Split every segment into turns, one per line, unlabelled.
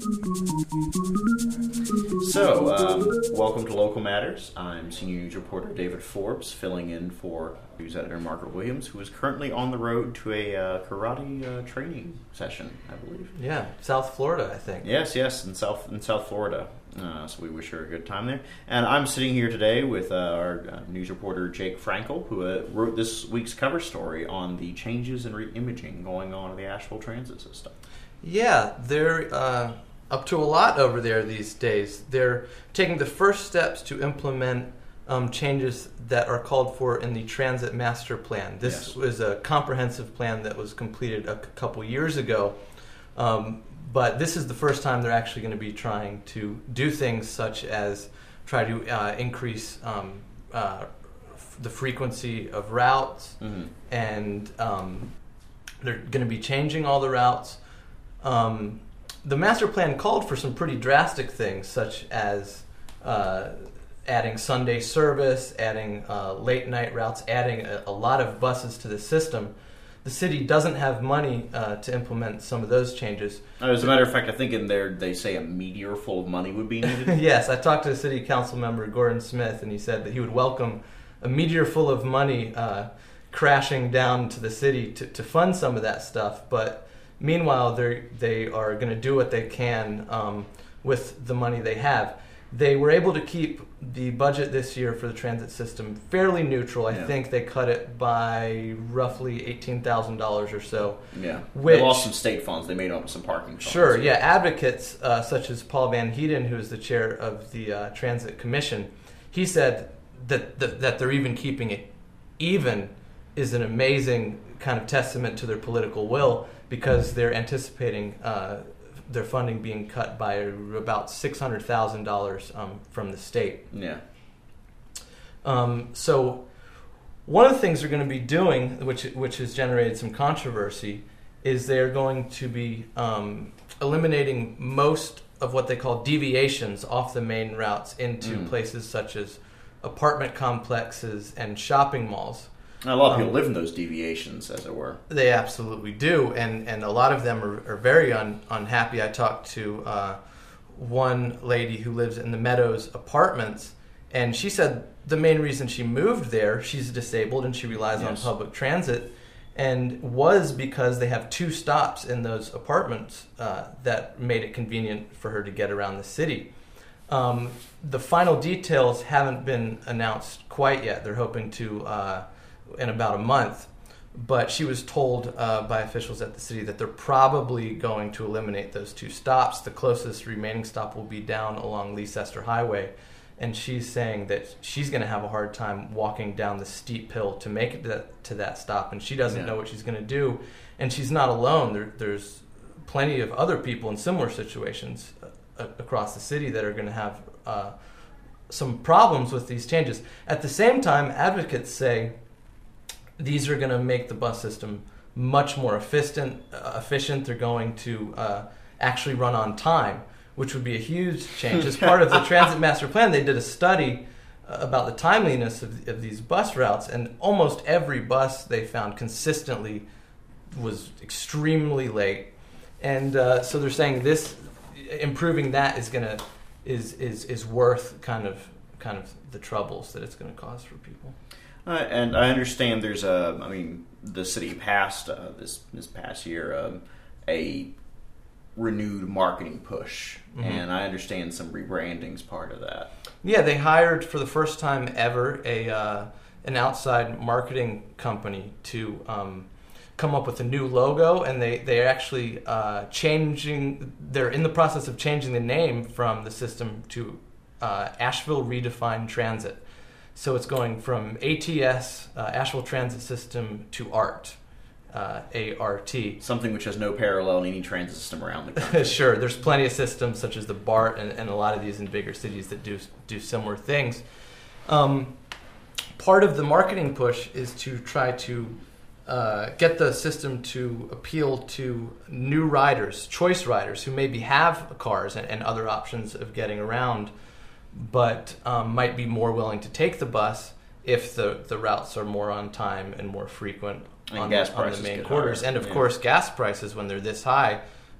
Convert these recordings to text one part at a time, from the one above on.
Welcome to Local Matters. I'm senior news reporter David Forbes, filling in for news editor Margaret Williams, who is currently on the road to a karate training session, I believe.
Yeah, South Florida, I think.
Yes, in South Florida. So we wish her a good time there. And I'm sitting here today with our news reporter Jake Frankel, who wrote this week's cover story on the changes and re-imaging going on in the Asheville transit system.
Yeah, they're up to a lot over there these days. They're taking the first steps to implement changes that are called for in the Transit Master Plan. This was a comprehensive plan that was completed a couple years ago, but this is the first time they're actually going to be trying to do things such as try to increase the frequency of routes, and they're going to be changing all the routes. The master plan called for some pretty drastic things, such as adding Sunday service, adding late night routes, adding a lot of buses to the system. The city doesn't have money to implement some of those changes.
As a matter of fact, I think in there they say a meteor full of money would be needed.
Yes, I talked to the city council member Gordon Smith, and he said that he would welcome a meteor full of money crashing down to the city to fund some of that stuff. But meanwhile, they are going to do what they can with the money they have. They were able to keep the budget this year for the transit system fairly neutral. I think they cut it by roughly $18,000 or so.
Yeah,
they
lost some state funds. They made up some parking funds.
Sure, yeah. Advocates such as Paul Van Heeden, who is the chair of the Transit Commission, he said that they're even keeping it even is an amazing kind of testament to their political will, because they're anticipating their funding being cut by about $600,000 from the state.
Yeah.
So one of the things they're going to be doing, which has generated some controversy, is they're going to be eliminating most of what they call deviations off the main routes into places such as apartment complexes and shopping malls.
A lot of people live in those deviations, as it were.
They absolutely do, and a lot of them are very unhappy. I talked to one lady who lives in the Meadows Apartments, and she said the main reason she moved there, she's disabled and she relies on public transit, and was because they have 2 stops in those apartments that made it convenient for her to get around the city. The final details haven't been announced quite yet. They're hoping to in about a month, but she was told by officials at the city that they're probably going to eliminate those 2 stops. The closest remaining stop will be down along Leicester Highway, and she's saying that she's going to have a hard time walking down the steep hill to make it to that stop, and she doesn't know what she's going to do. And she's not alone. There's plenty of other people in similar situations across the city that are going to have some problems with these changes. At the same time, advocates say these are going to make the bus system much more efficient. They're going to actually run on time, which would be a huge change. As part of the Transit Master Plan, they did a study about the timeliness of these bus routes, and almost every bus they found consistently was extremely late. And so they're saying this, improving that is worth kind of the troubles that it's going to cause for people.
And I understand there's the city passed this past year a renewed marketing push, and I understand some rebranding's part of that.
Yeah, they hired for the first time ever an outside marketing company to come up with a new logo, and they're actually they're in the process of changing the name from the system to Asheville Redefined Transit. So it's going from ATS, Asheville Transit System, to ART, A-R-T.
Something which has no parallel in any transit system around the country.
Sure, there's plenty of systems such as the BART and a lot of these in bigger cities that do similar things. Part of the marketing push is to try to get the system to appeal to new riders, choice riders, who maybe have cars and other options of getting around, but might be more willing to take the bus if the routes are more on time and more frequent on the main quarters. And of course, gas prices, when they're this high,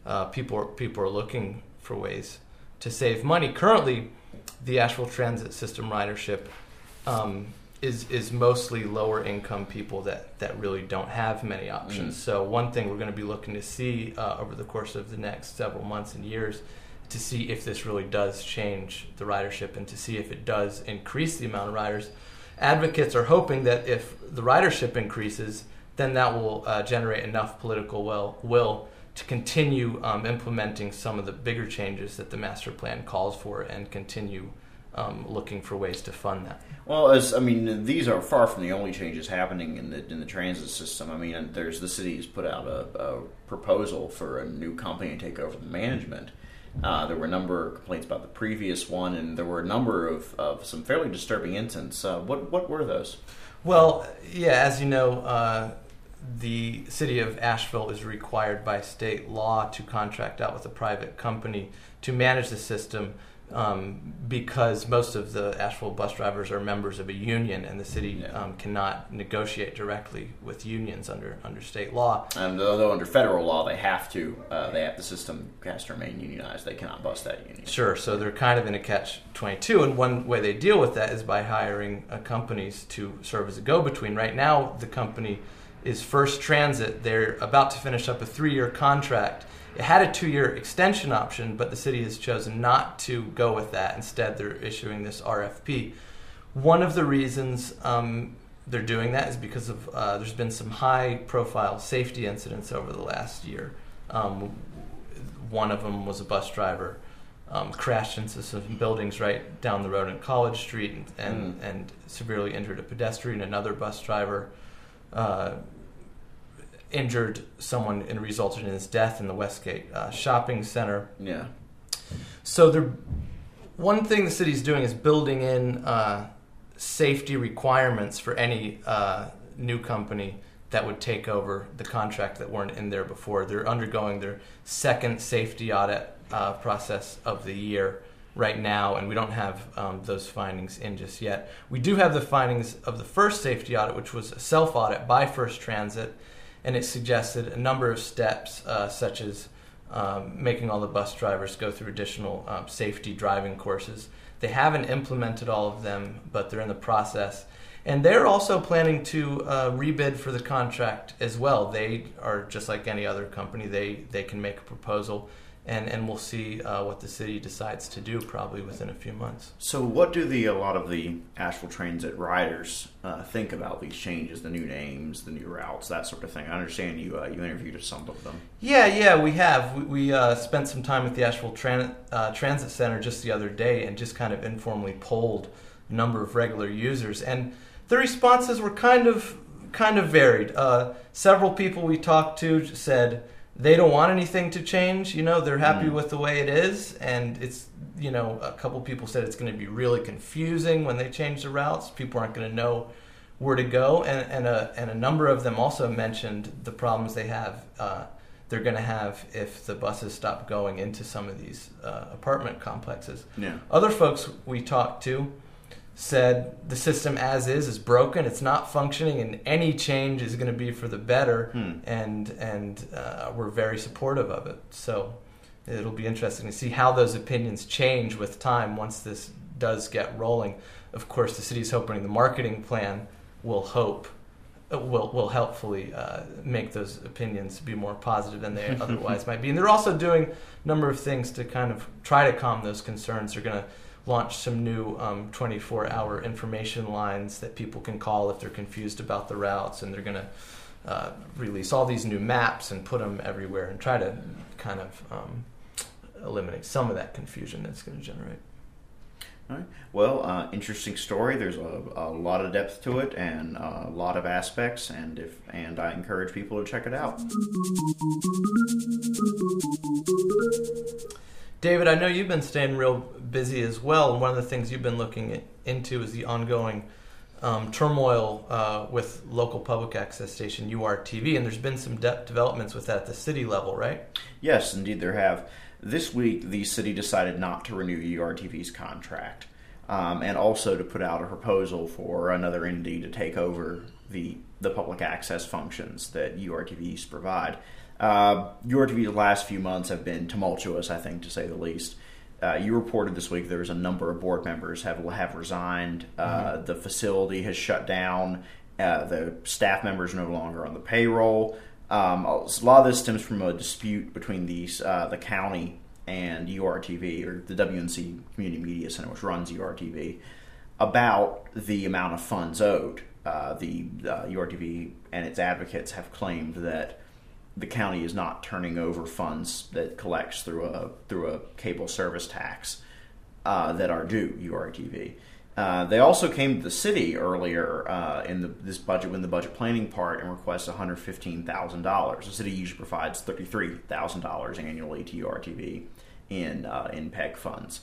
people are looking for ways to save money. Currently, the Asheville Transit System ridership is mostly lower income people that really don't have many options. So one thing we're going to be looking to see over the course of the next several months and years, to see if this really does change the ridership and to see if it does increase the amount of riders. Advocates are hoping that if the ridership increases, then that will generate enough political will to continue implementing some of the bigger changes that the master plan calls for and continue looking for ways to fund that.
Well, these are far from the only changes happening in the transit system. I mean, the city's put out a proposal for a new company to take over the management. There were a number of complaints about the previous one, and there were a number of some fairly disturbing incidents. What were those?
Well, yeah, as you know, the city of Asheville is required by state law to contract out with a private company to manage the system because most of the Asheville bus drivers are members of a union, and the city cannot negotiate directly with unions under state law.
And although under federal law they have the system has to remain unionized. They cannot bust that union.
Sure, so they're kind of in a catch-22, and one way they deal with that is by hiring companies to serve as a go-between. Right now, the company is First Transit. They're about to finish up a 3-year contract. It had a 2-year extension option, but the city has chosen not to go with that. Instead, they're issuing this RFP. One of the reasons they're doing that is because of there's been some high-profile safety incidents over the last year. One of them was a bus driver crashed into some buildings right down the road in College Street and severely injured a pedestrian. Another bus driver injured someone and resulted in his death in the Westgate shopping center.
Yeah.
So one thing the city's doing is building in safety requirements for any new company that would take over the contract that weren't in there before. They're undergoing their second safety audit process of the year right now, and we don't have those findings in just yet. We do have the findings of the first safety audit, which was a self-audit by First Transit, and it suggested a number of steps, such as making all the bus drivers go through additional safety driving courses. They haven't implemented all of them, but they're in the process. And they're also planning to rebid for the contract as well. They are just like any other company. They can make a proposal, and we'll see what the city decides to do probably within a few months.
So what do a lot of the Asheville Transit riders think about these changes, the new names, the new routes, that sort of thing? I understand you interviewed some of them.
Yeah, we have. We spent some time at the Asheville Transit Center just the other day and just kind of informally polled a number of regular users, and the responses were kind of varied. Several people we talked to said they don't want anything to change. They're happy with the way it is, and it's, a couple people said it's going to be really confusing when they change the routes. People aren't going to know where to go, and a number of them also mentioned the problems they're going to have if the buses stop going into some of these apartment complexes.
Yeah.
Other folks we talked to said the system as is broken, it's not functioning, and any change is going to be for the better, and we're very supportive of it. So it'll be interesting to see how those opinions change with time once this does get rolling. Of course, the city's hoping the marketing plan will helpfully make those opinions be more positive than they otherwise might be. And they're also doing a number of things to kind of try to calm those concerns. They're going to launch some new 24-hour information lines that people can call if they're confused about the routes, and they're going to release all these new maps and put them everywhere and try to kind of eliminate some of that confusion that's going to generate.
All right. Well, interesting story. There's a lot of depth to it and a lot of aspects, and I encourage people to check it out.
David, I know you've been staying real busy as well, and one of the things you've been looking into is the ongoing turmoil with local public access station URTV, and there's been some developments with that at the city level, right?
Yes, indeed there have. This week, the city decided not to renew URTV's contract, and also to put out a proposal for another entity to take over the public access functions that URTVs provide. URTV's last few months have been tumultuous, I think, to say the least. You reported this week there was a number of board members have resigned. The facility has shut down. The staff members are no longer on the payroll. A lot of this stems from a dispute between the county and URTV, or the WNC Community Media Center, which runs URTV, about the amount of funds owed. The URTV and its advocates have claimed that the county is not turning over funds that it collects through a cable service tax that are due URTV. They also came to the city earlier in this budget, when the budget planning part, and requested $115,000. The city usually provides $33,000 annually to URTV in PEG funds,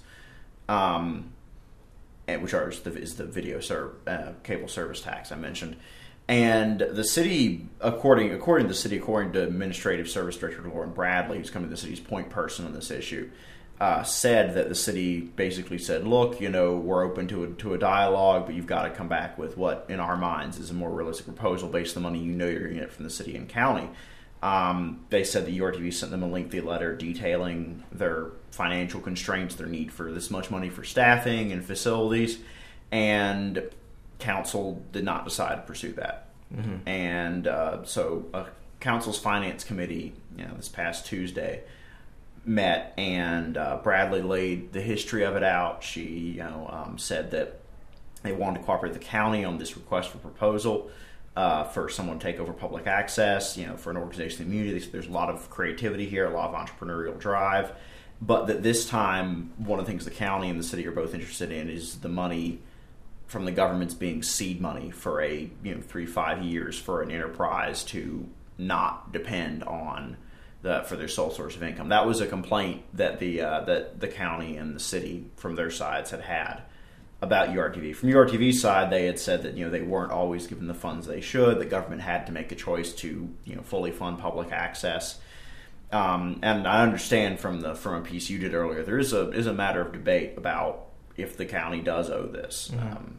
which is the video cable service tax I mentioned. And the city, according to Administrative Service Director Lauren Bradley, who's coming to the city's point person on this issue, said that the city basically said, look, we're open to a dialogue, but you've got to come back with what, in our minds, is a more realistic proposal based on the money you're going to get from the city and county. They said the URTV sent them a lengthy letter detailing their financial constraints, their need for this much money for staffing and facilities, and council did not decide to pursue that. Mm-hmm. And so council's finance committee, this past Tuesday, met, and Bradley laid the history of it out. She said that they wanted to cooperate with the county on this request for proposal for someone to take over public access, for an organization in the community. There's a lot of creativity here, a lot of entrepreneurial drive, but that this time, one of the things the county and the city are both interested in is the money from the government's being seed money for 3-5 years for an enterprise to not depend on for their sole source of income. That was a complaint that the county and the city from their sides had about URTV. From URTV's side, they had said that they weren't always given the funds they should. The government had to make a choice to fully fund public access. And I understand from a piece you did earlier, there is a matter of debate about if the county does owe this. Mm-hmm.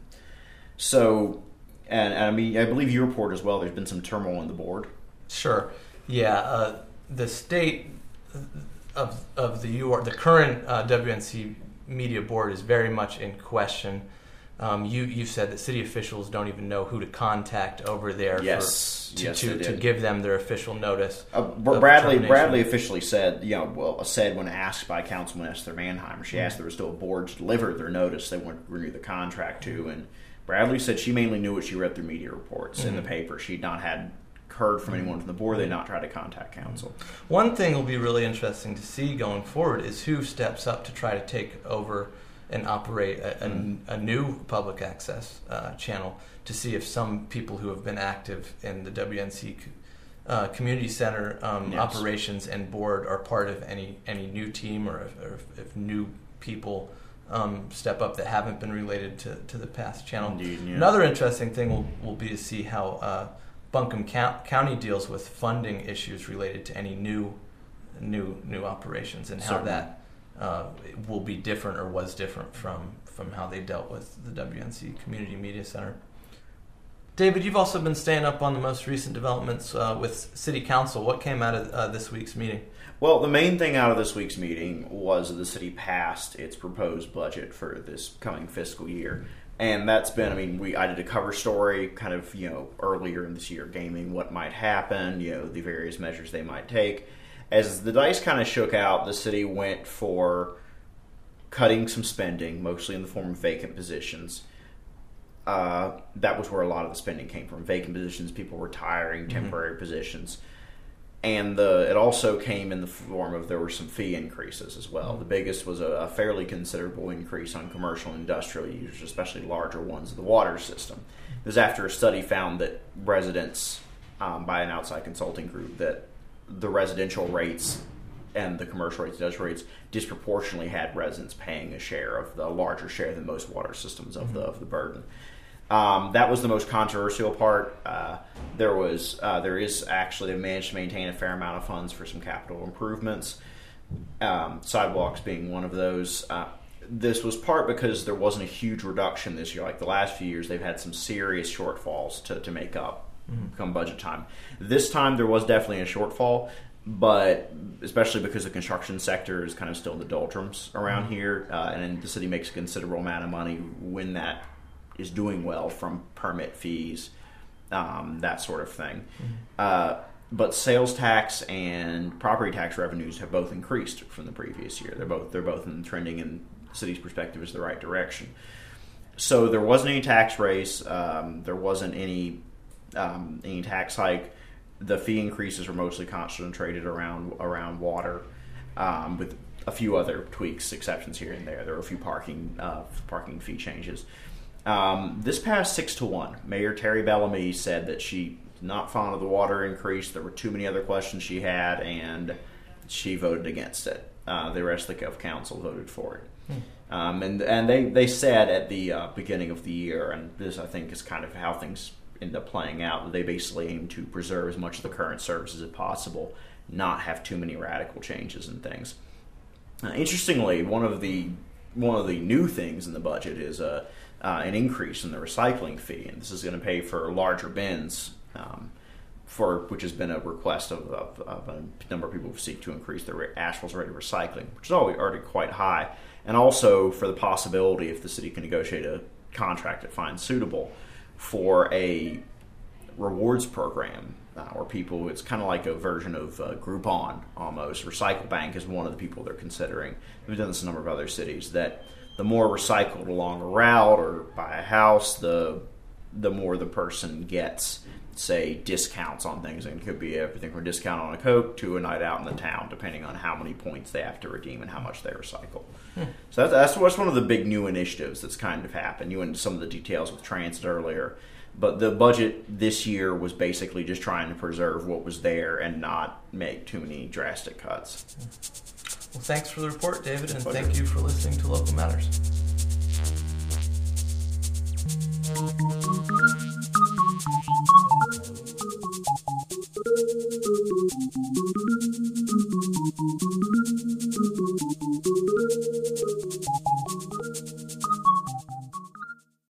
And I mean, I believe you report as well, there's been some turmoil on the board.
Sure. Yeah. The state of the current WNC Media Board is very much in question. You said that city officials don't even know who to contact over there to give them their official notice.
Bradley officially said, said when asked by Councilman Esther Manheimer, she asked if there was still a board to deliver their notice they wanted to renew the contract to, and Bradley said she mainly knew what she read through media reports in the paper. She'd not heard from anyone from the board. They not tried to contact council.
One thing will be really interesting to see going forward is who steps up to try to take over and operate a new public access channel, to see if some people who have been active in the WNC community center operations and board are part of any new team, or if new people step up that haven't been related to the past channel.
Indeed, yeah.
Another interesting thing will be to see how Buncombe County deals with funding issues related to any new operations, and how that will be different, or was different from how they dealt with the WNC Community Media Center. David, you've also been staying up on the most recent developments with City Council. What came out of this week's meeting?
Well, the main thing out of this week's meeting was that the city passed its proposed budget for this coming fiscal year. And that's been, I did a cover story kind of, earlier in this year, gaming what might happen, the various measures they might take. As the dice kind of shook out, the city went for cutting some spending, mostly in the form of vacant positions. That was where a lot of the spending came from. Vacant positions, people retiring, temporary positions. And it also came in the form of, there were some fee increases as well. The biggest was a fairly considerable increase on commercial and industrial users, especially larger ones of the water system. It was after a study found that residents, by an outside consulting group, that the residential rates and the commercial rates, industrial rates, disproportionately had residents paying a larger share than most water systems of the burden. That was the most controversial part. There is actually, they managed to maintain a fair amount of funds for some capital improvements, sidewalks being one of those. This was part because there wasn't a huge reduction this year. Like the last few years, they've had some serious shortfalls to make up come budget time. This time, there was definitely a shortfall. but especially because the construction sector is kind of still in the doldrums around here, and the city makes a considerable amount of money when that is doing well from permit fees, that sort of thing. But sales tax and property tax revenues have both increased from the previous year. They're both trending in the city's perspective is the right direction. So there wasn't any tax raise. There wasn't any tax hike. The fee increases were mostly concentrated around water, with a few other tweaks, exceptions here and there. There were a few parking fee changes. This passed 6-1. Mayor Terry Bellamy said that she was not fond of the water increase. There were too many other questions she had, and she voted against it. The rest of council voted for it. And they said at the beginning of the year, and this I think is kind of how things end up playing out, that they basically aim to preserve as much of the current services as possible, not have too many radical changes and things. Interestingly, one of the new things in the budget is an increase in the recycling fee, and this is going to pay for larger bins, which has been a request of a number of people who seek to increase their Asheville's rate of recycling, which is already quite high, and also for the possibility, if the city can negotiate a contract it finds suitable, for a rewards program where people, it's kind of like a version of Groupon almost. Recycle Bank is one of the people they're considering. We've done this in a number of other cities, that the more recycled along a route or by a house, the more the person gets, say, discounts on things. And it could be everything from a discount on a Coke to a night out in the town, depending on how many points they have to redeem and how much they recycle. So that's one of the big new initiatives that's kind of happened. You went into some of the details with transit earlier, but the budget this year was basically just trying to preserve what was there and not make too many drastic cuts.
Well, thanks for the report, David, and thank you for listening to Local Matters.